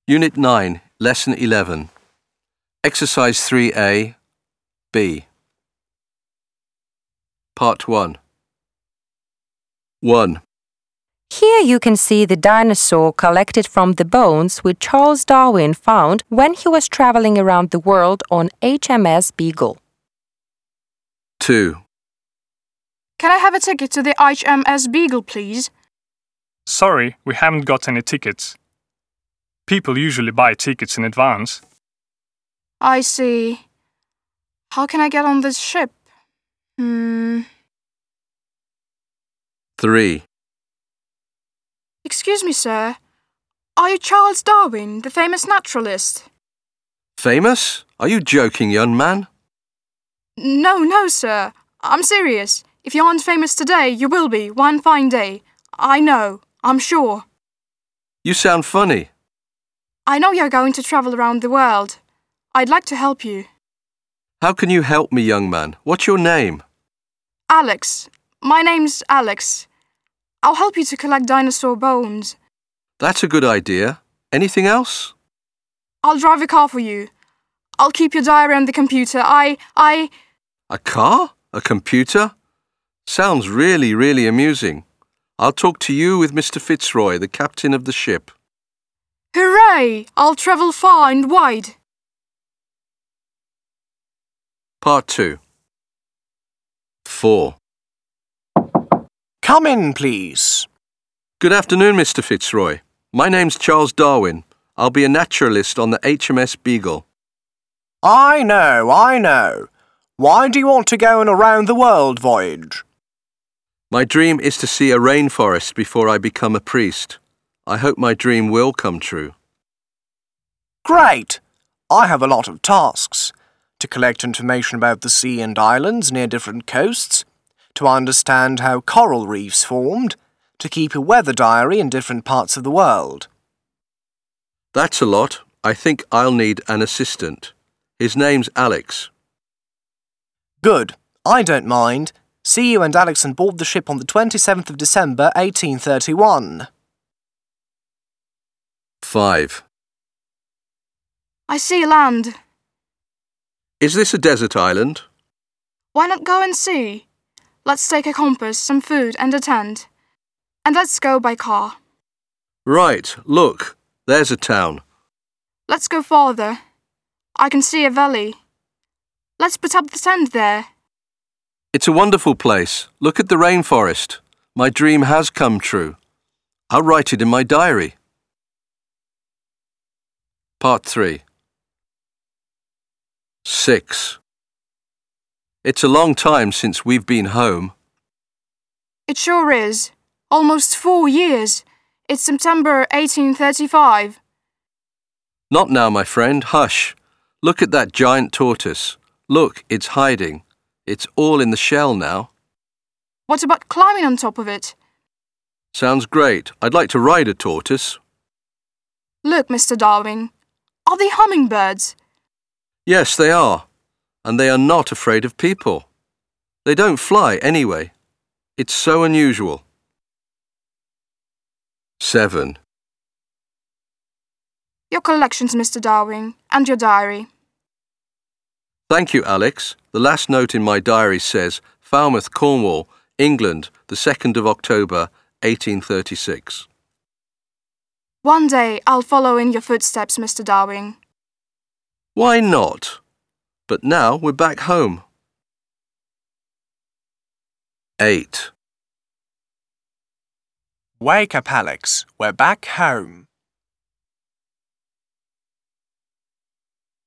Unit 9, Lesson 11. Exercise 3A, B. Part 1. 1. Here you can see the dinosaur collected from the bones which Charles Darwin found when he was traveling around the world on HMS Beagle. 2. Can I have a ticket to the HMS Beagle, please? Sorry, we haven't got any tickets. People usually buy tickets in advance. I see. How can I get on this ship? 3. Excuse me, sir. Are you Charles Darwin, the famous naturalist? Famous? Are you joking, young man? No, sir. I'm serious. If you aren't famous today, you will be one fine day. I know. I'm sure. You sound funny. I know you're going to travel around the world. I'd like to help you. How can you help me, young man? What's your name? Alex. My name's Alex. I'll help you to collect dinosaur bones. That's a good idea. Anything else? I'll drive a car for you. I'll keep your diary on the computer. A car? A computer? Sounds really amusing. I'll talk to you with Mr. Fitzroy, the captain of the ship. Hooray! I'll travel far and wide. Part 2. 4. Come in, please. Good afternoon, Mr. Fitzroy. My name's Charles Darwin. I'll be a naturalist on the HMS Beagle. I know. Why do you want to go on a round-the-world voyage? My dream is to see a rainforest before I become a priest. I hope my dream will come true. Great! I have a lot of tasks. To collect information about the sea and islands near different coasts, to understand how coral reefs formed, to keep a weather diary in different parts of the world. That's a lot. I think I'll need an assistant. His name's Alex. Good. I don't mind. See you and Alex on board the ship on the 27th of December, 1831. 5. I see land. Is this a desert island? Why not go and see? Let's take a compass, some food and a tent. And let's go by car. Right, look, there's a town. Let's go farther. I can see a valley. Let's put up the tent there. It's a wonderful place. Look at the rainforest. My dream has come true. I'll write it in my diary. Part 3. 6. It's a long time since we've been home. It sure is. Almost 4 years. It's September 1835. Not now, my friend. Hush. Look at that giant tortoise. Look, it's hiding. It's all in the shell now. What about climbing on top of it? Sounds great. I'd like to ride a tortoise. Look, Mr. Darwin. Are they hummingbirds? Yes, they are. And they are not afraid of people. They don't fly anyway. It's so unusual. 7. Your collections, Mr. Darwin, and your diary. Thank you, Alex. The last note in my diary says Falmouth, Cornwall, England, the 2nd of October, 1836. One day I'll follow in your footsteps, Mr. Darwin. Why not? But now we're back home. 8. Wake up, Alex. We're back home.